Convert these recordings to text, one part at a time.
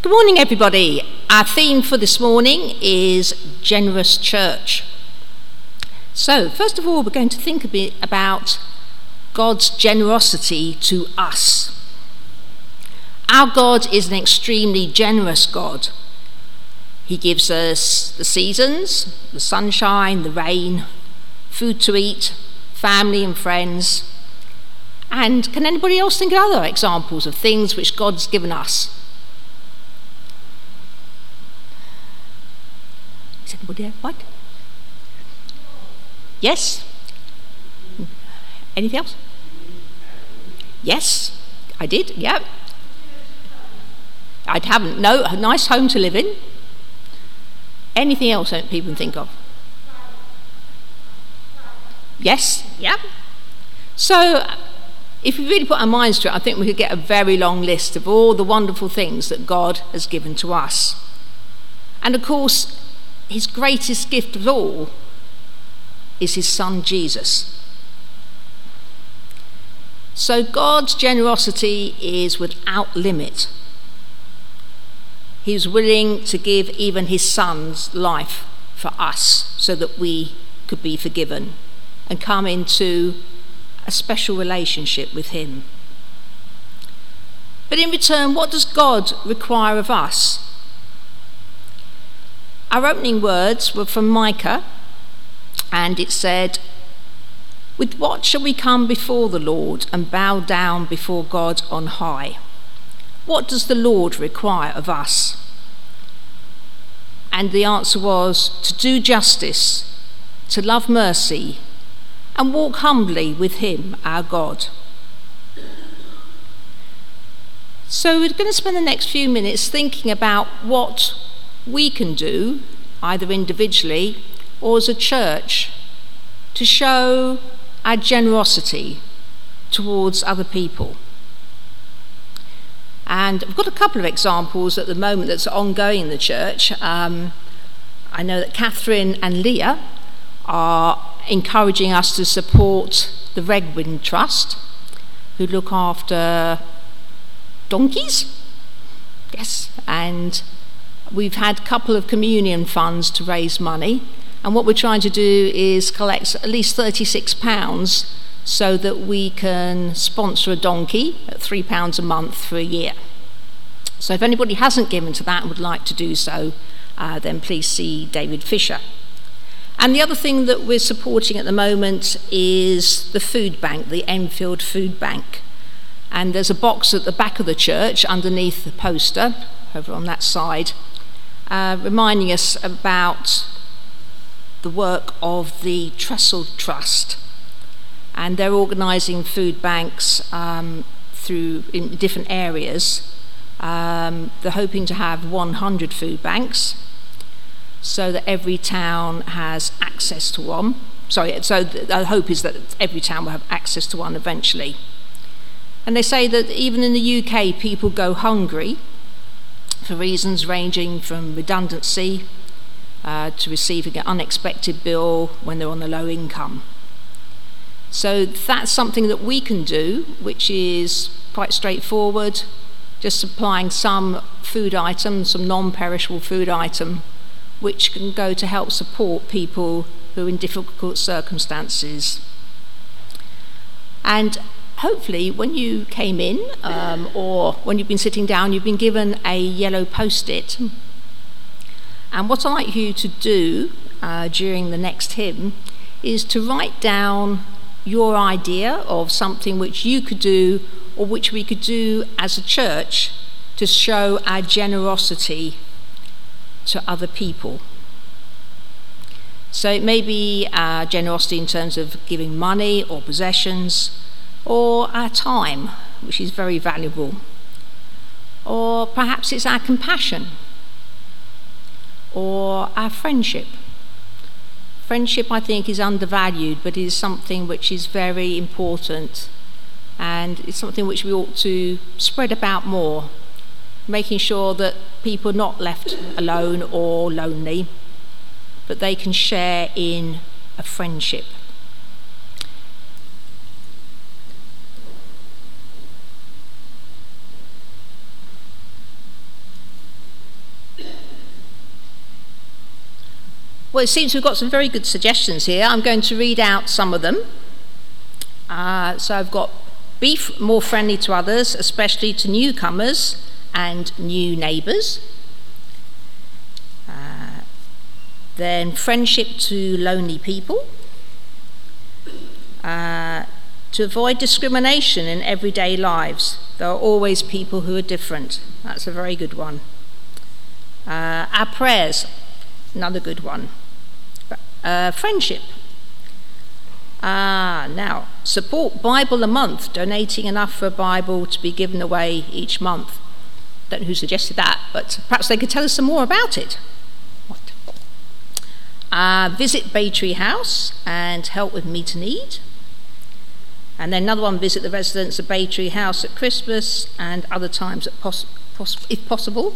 Good morning, everybody. Our theme for this morning is Generous Church. So, first of all, we're going to think a bit about God's generosity to us. Our God is an extremely generous God. He gives us the seasons, the sunshine, the rain, food to eat, family and friends. And can anybody else think of other examples of things which God's given us? Is anybody there? What? Yes? Anything else? Yes, I did, yeah. I haven't, no, a nice home to live in. Anything else that people can think of? Yes, yeah. So, if we really put our minds to it, I think we could get a very long list of all the wonderful things that God has given to us. And of course, his greatest gift of all is his son Jesus. So God's generosity is without limit. He was willing to give even his son's life for us so that we could be forgiven and come into a special relationship with him. But in return, what does God require of us? Our opening words were from Micah, and it said, "With what shall we come before the Lord and bow down before God on high? What does the Lord require of us?" And the answer was to do justice, to love mercy, and walk humbly with him, our God. So we're going to spend the next few minutes thinking about what we can do, either individually or as a church, to show our generosity towards other people. And I've got a couple of examples at the moment that's ongoing in the church. I know that Catherine and Leah are encouraging us to support the Redwind Trust, who look after donkeys. Yes, and we've had a couple of communion funds to raise money, and what we're trying to do is collect at least £36 so that we can sponsor a donkey at £3 a month for a year. So if anybody hasn't given to that and would like to do so, then please see David Fisher. And the other thing that we're supporting at the moment is the food bank, the Enfield Food Bank. And there's a box at the back of the church underneath the poster, over on that side, reminding us about the work of the Trestle Trust. And they're organising food banks in different areas. They're hoping to have 100 food banks so that every town has access to one. So the hope is that every town will have access to one eventually. And they say that even in the UK, people go hungry for reasons ranging from redundancy to receiving an unexpected bill when they're on a low income. So that's something that we can do, which is quite straightforward, just supplying some food item, some non-perishable food item, which can go to help support people who are in difficult circumstances. And hopefully when you came in or when you've been sitting down, you've been given a yellow post-it. And what I'd like you to do during the next hymn is to write down your idea of something which you could do or which we could do as a church to show our generosity to other people. So it may be our generosity in terms of giving money or possessions, or our time, which is very valuable. Or perhaps it's our compassion, or our friendship. Friendship, I think, is undervalued, but is something which is very important, and it's something which we ought to spread about more, making sure that people are not left alone or lonely, but they can share in a friendship. Well, it seems we've got some very good suggestions here. I'm going to read out some of them. So I've got be more friendly to others, especially to newcomers and new neighbours. Then friendship to lonely people. To avoid discrimination in everyday lives. There are always people who are different. That's a very good one. Our prayers, another good one. Friendship. Now, support Bible a month, donating enough for a Bible to be given away each month. Don't know who suggested that, but perhaps they could tell us some more about it. Visit Bay Tree House and help with Meet a Need. And then another one, visit the residents of Bay Tree House at Christmas and other times if possible.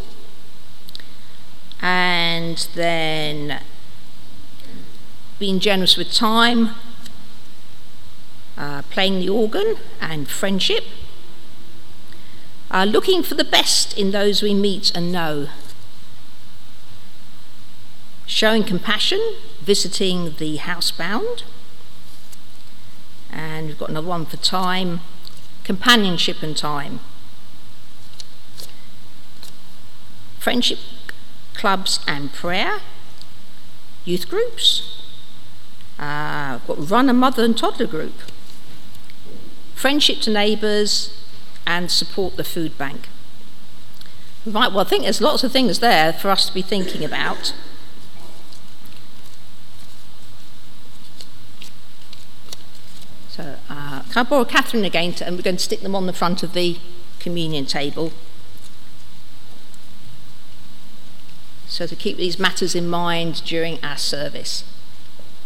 And then being generous with time, playing the organ and friendship. Looking for the best in those we meet and know. Showing compassion, visiting the housebound. And we've got another one for time, companionship and time. Friendship clubs and prayer. Youth groups. We've got run a mother and toddler group. Friendship to neighbours and support the food bank. Right, well, I think there's lots of things there for us to be thinking about. So, can I borrow Catherine again, and we're going to stick them on the front of the communion table. So to keep these matters in mind during our service.